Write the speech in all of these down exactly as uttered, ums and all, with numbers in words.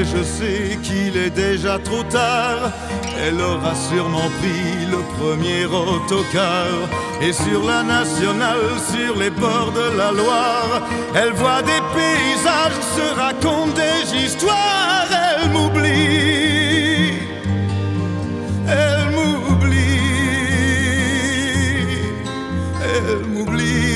je sais qu'il est déjà trop tard. Elle aura sûrement pris le premier autocar. Et sur la nationale, sur les bords de la Loire, elle voit des paysages, se raconte des histoires. Elle m'oublie, elle m'oublie, elle m'oublie.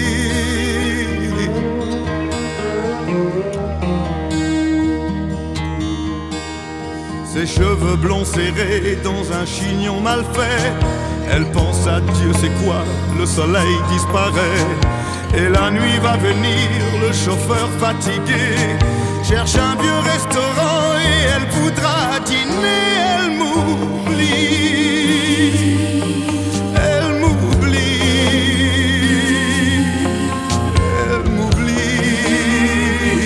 Ses cheveux blonds serrés dans un chignon mal fait. Elle pense à Dieu, c'est quoi? Le soleil disparaît. Et la nuit va venir, le chauffeur fatigué cherche un vieux restaurant et elle voudra dîner. Elle m'oublie, elle m'oublie, elle m'oublie.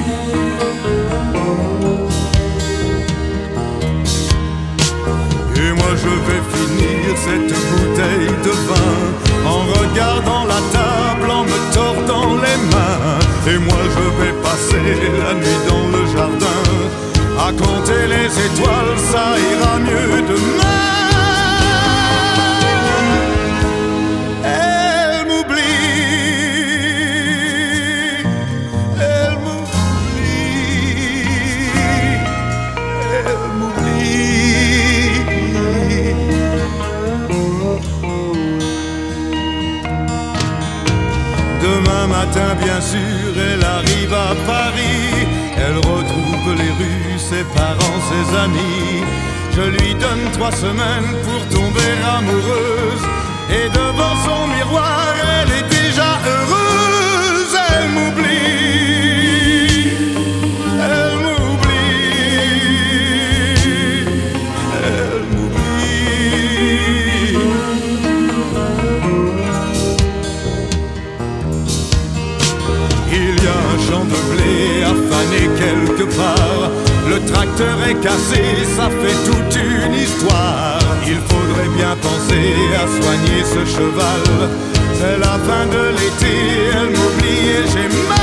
Et moi je vais finir cette bouteille de vin en regardant la table, en me tordant les mains. Et moi je vais passer la nuit dans le jardin à compter les étoiles, ça ira mieux demain. Elle m'oublie, elle m'oublie, elle m'oublie. Demain matin, bien sûr, elle arrive à Paris. Elle retrouve les rues, ses parents, ses amis. Je lui donne trois semaines pour tomber amoureuse. Et devant son miroir, elle est déjà heureuse. Elle m'oublie, elle m'oublie, elle m'oublie. Il y a un champ de blé affané quelque part. Le tracteur est cassé, ça fait toute une histoire. Il faudrait bien penser à soigner ce cheval. C'est la fin de l'été, elle m'oublie et j'ai mal.